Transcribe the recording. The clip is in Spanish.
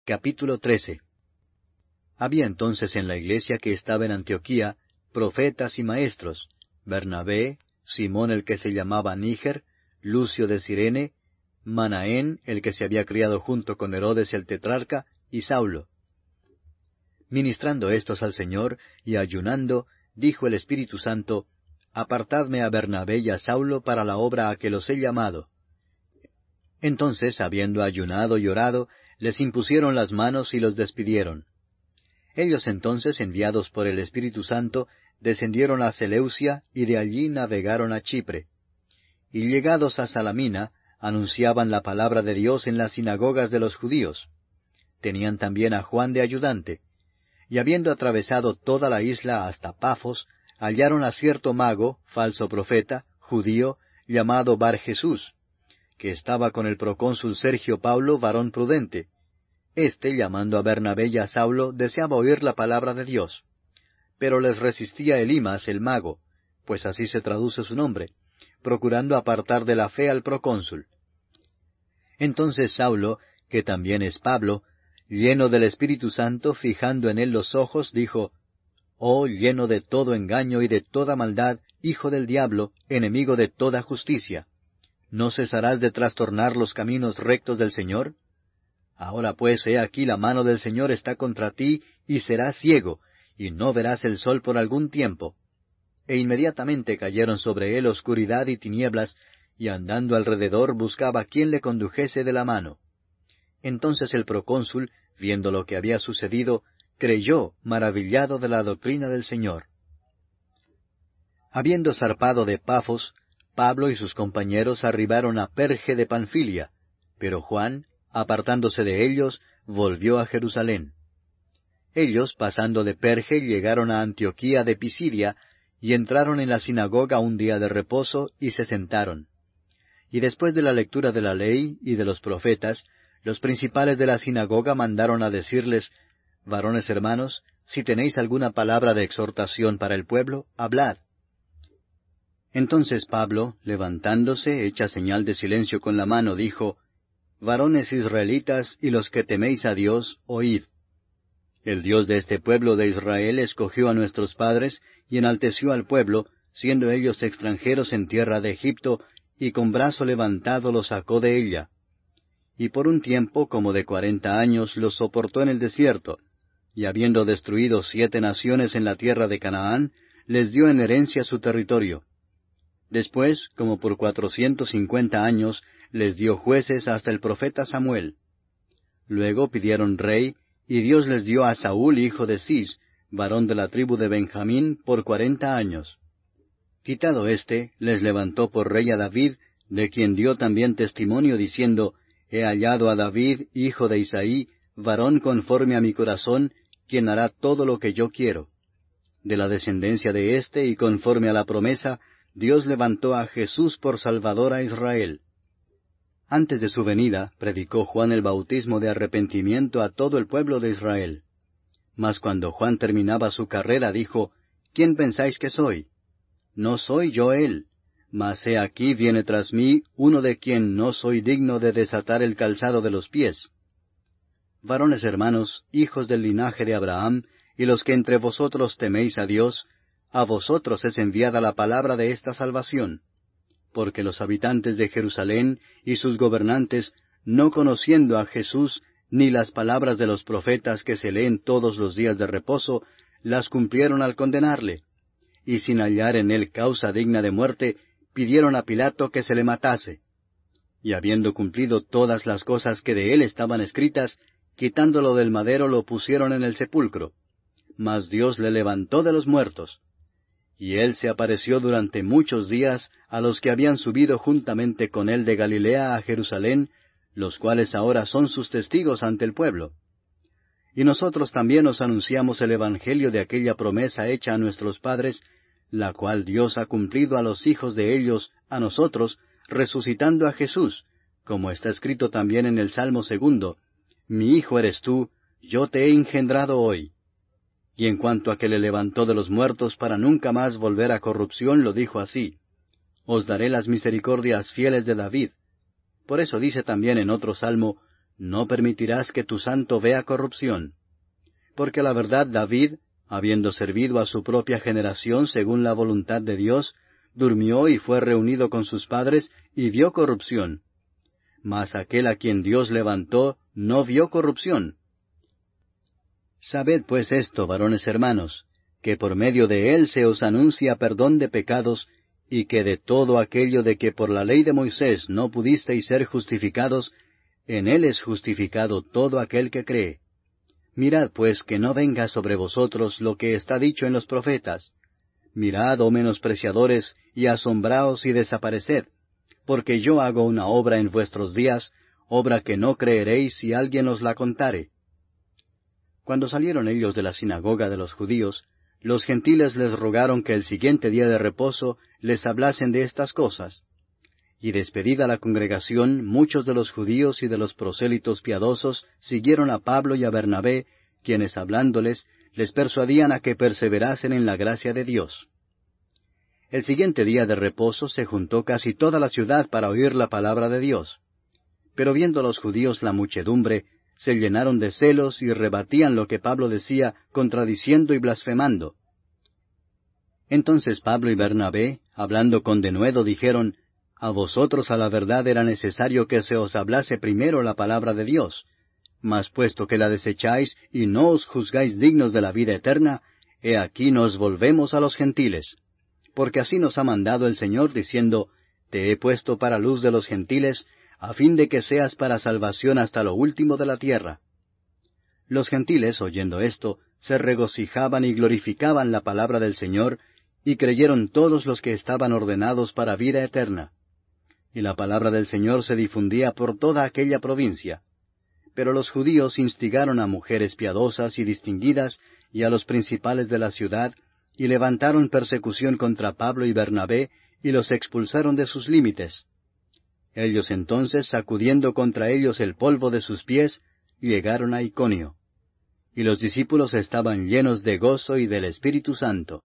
Capítulo 13. Había entonces en la iglesia que estaba en Antioquía profetas y maestros: Bernabé, Simón el que se llamaba Níger, Lucio de Cirene, Manaén el que se había criado junto con Herodes el tetrarca, y Saulo. Ministrando éstos al Señor y ayunando, dijo el Espíritu Santo: Apartadme a Bernabé y a Saulo para la obra a que los he llamado. Entonces, habiendo ayunado y orado, les impusieron las manos y los despidieron. Ellos entonces, enviados por el Espíritu Santo, descendieron a Seleucia y de allí navegaron a Chipre. Y llegados a Salamina, anunciaban la palabra de Dios en las sinagogas de los judíos. Tenían también a Juan de ayudante. Y habiendo atravesado toda la isla hasta Pafos, hallaron a cierto mago, falso profeta, judío, llamado Bar Jesús, que estaba con el procónsul Sergio Paulo, varón prudente. Este, llamando a Bernabé y a Saulo, deseaba oír la palabra de Dios. Pero les resistía Elimas el mago, pues así se traduce su nombre, procurando apartar de la fe al procónsul. Entonces Saulo, que también es Pablo, lleno del Espíritu Santo, fijando en él los ojos, dijo: Oh, lleno de todo engaño y de toda maldad, hijo del diablo, enemigo de toda justicia, ¿no cesarás de trastornar los caminos rectos del Señor? Ahora pues, he aquí la mano del Señor está contra ti, y serás ciego, y no verás el sol por algún tiempo. E inmediatamente cayeron sobre él oscuridad y tinieblas, y andando alrededor buscaba quién le condujese de la mano. Entonces el procónsul, viendo lo que había sucedido, creyó, maravillado de la doctrina del Señor. Habiendo zarpado de Pafos, Pablo y sus compañeros arribaron a Perge de Panfilia, pero Juan, apartándose de ellos, volvió a Jerusalén. Ellos, pasando de Perge, llegaron a Antioquía de Pisidia, y entraron en la sinagoga un día de reposo, y se sentaron. Y después de la lectura de la ley y de los profetas, los principales de la sinagoga mandaron a decirles: Varones hermanos, si tenéis alguna palabra de exhortación para el pueblo, hablad. Entonces Pablo, levantándose, hecha señal de silencio con la mano, dijo: Varones israelitas y los que teméis a Dios, oíd. El Dios de este pueblo de Israel escogió a nuestros padres y enalteció al pueblo, siendo ellos extranjeros en tierra de Egipto, y con brazo levantado los sacó de ella. Y por un tiempo como de 40 años los soportó en el desierto, y habiendo destruido 7 naciones en la tierra de Canaán, les dio en herencia su territorio. Después, como por 450 años, les dio jueces hasta el profeta Samuel. Luego pidieron rey, y Dios les dio a Saúl, hijo de Cis, varón de la tribu de Benjamín, por 40 años. Quitado éste, les levantó por rey a David, de quien dio también testimonio, diciendo: He hallado a David, hijo de Isaí, varón conforme a mi corazón, quien hará todo lo que yo quiero. De la descendencia de éste, y conforme a la promesa, Dios levantó a Jesús por Salvador a Israel. Antes de su venida, predicó Juan el bautismo de arrepentimiento a todo el pueblo de Israel. Mas cuando Juan terminaba su carrera, dijo: ¿Quién pensáis que soy? No soy yo él, mas he aquí viene tras mí uno de quien no soy digno de desatar el calzado de los pies. Varones hermanos, hijos del linaje de Abraham, y los que entre vosotros teméis a Dios, a vosotros es enviada la palabra de esta salvación. Porque los habitantes de Jerusalén y sus gobernantes, no conociendo a Jesús, ni las palabras de los profetas que se leen todos los días de reposo, las cumplieron al condenarle. Y sin hallar en él causa digna de muerte, pidieron a Pilato que se le matase. Y habiendo cumplido todas las cosas que de él estaban escritas, quitándolo del madero lo pusieron en el sepulcro. Mas Dios le levantó de los muertos. Y él se apareció durante muchos días a los que habían subido juntamente con él de Galilea a Jerusalén, los cuales ahora son sus testigos ante el pueblo. Y nosotros también os anunciamos el evangelio de aquella promesa hecha a nuestros padres, la cual Dios ha cumplido a los hijos de ellos, a nosotros, resucitando a Jesús, como está escrito también en el Salmo 2: Mi hijo eres tú, yo te he engendrado hoy. Y en cuanto a que le levantó de los muertos para nunca más volver a corrupción, lo dijo así: Os daré las misericordias fieles de David. Por eso dice también en otro salmo: no permitirás que tu santo vea corrupción. Porque a la verdad David, habiendo servido a su propia generación según la voluntad de Dios, durmió y fue reunido con sus padres y vio corrupción. Mas aquel a quien Dios levantó no vio corrupción. Sabed pues esto, varones hermanos, que por medio de él se os anuncia perdón de pecados, y que de todo aquello de que por la ley de Moisés no pudisteis ser justificados, en él es justificado todo aquel que cree. Mirad pues que no venga sobre vosotros lo que está dicho en los profetas. Mirad, oh menospreciadores, y asombraos y desapareced, porque yo hago una obra en vuestros días, obra que no creeréis si alguien os la contare. Cuando salieron ellos de la sinagoga de los judíos, los gentiles les rogaron que el siguiente día de reposo les hablasen de estas cosas. Y despedida la congregación, muchos de los judíos y de los prosélitos piadosos siguieron a Pablo y a Bernabé, quienes hablándoles, les persuadían a que perseverasen en la gracia de Dios. El siguiente día de reposo se juntó casi toda la ciudad para oír la palabra de Dios. Pero viendo los judíos la muchedumbre, se llenaron de celos y rebatían lo que Pablo decía, contradiciendo y blasfemando. Entonces Pablo y Bernabé, hablando con denuedo, dijeron, A vosotros a la verdad era necesario que se os hablase primero la palabra de Dios. Mas puesto que la desecháis y no os juzgáis dignos de la vida eterna, he aquí nos volvemos a los gentiles. Porque así nos ha mandado el Señor, diciendo, Te he puesto para luz de los gentiles, a fin de que seas para salvación hasta lo último de la tierra. Los gentiles, oyendo esto, se regocijaban y glorificaban la palabra del Señor, y creyeron todos los que estaban ordenados para vida eterna. Y la palabra del Señor se difundía por toda aquella provincia. Pero los judíos instigaron a mujeres piadosas y distinguidas, y a los principales de la ciudad, y levantaron persecución contra Pablo y Bernabé, y los expulsaron de sus límites. Ellos entonces, sacudiendo contra ellos el polvo de sus pies, llegaron a Iconio. Y los discípulos estaban llenos de gozo y del Espíritu Santo.